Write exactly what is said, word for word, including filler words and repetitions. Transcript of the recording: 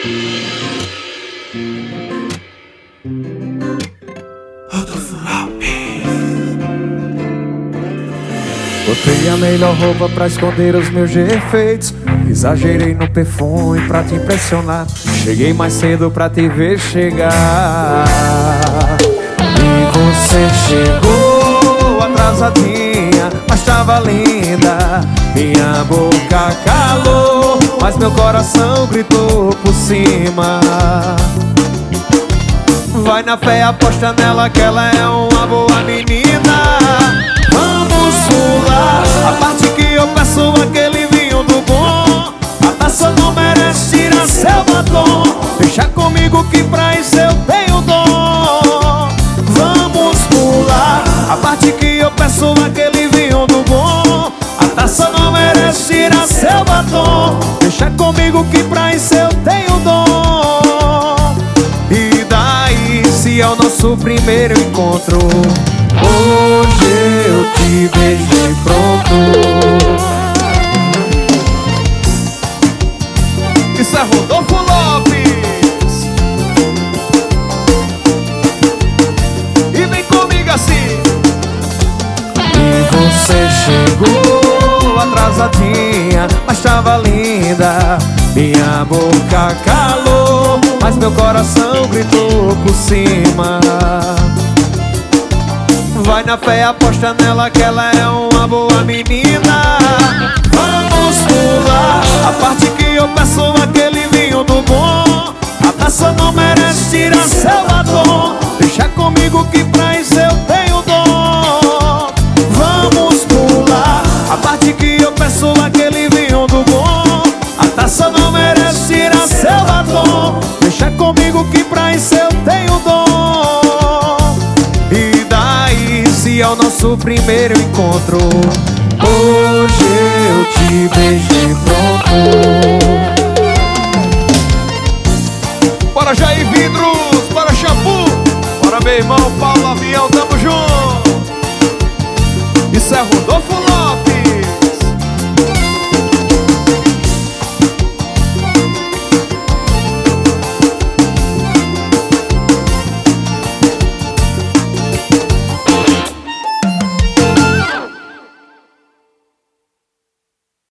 Botei a melhor roupa pra esconder os meus defeitos. Exagerei no perfume pra te impressionar. Cheguei mais cedo pra te ver chegar. E você chegou atrasadinha, mas tava linda. Minha boca calou, mas meu coração gritou por cima. Vai na fé, aposta nela que ela é uma boa menina. Vamos pular a parte que eu peço, aquele vinho do bom. A taça não merece tirar seu batom. Deixa comigo que pra isso eu tenho dom. Vamos pular a parte que eu peço, aquele vinho do bom. A taça não merece tirar seu batom. Deixa comigo que pra isso eu tenho dom. E daí se é o nosso primeiro encontro? Hoje eu te beijei, pronto. Isso é Rodolfo Lopes. E vem comigo assim. E você chegou atrasadinha, mas tava linda. Minha boca calou, mas meu coração gritou por cima. Vai na fé, aposta nela que ela é uma boa menina. Vamos pular a parte que eu peço, aquele vinho do bom. A taça não merece tirar seu batom. Deixa comigo que pra isso eu tenho dom. Vamos pular a parte que eu peço, aquele vinho do bom. A taça não merece tirar seu batom. Deixa comigo que pra isso eu tenho dom. Se é o nosso primeiro encontro? Hoje eu te beijei, pronto. Bora Jair Vidros, bora Chapu, bora meu irmão Paulo Avião, tamo junto. Isso é Rodolfo Lopes.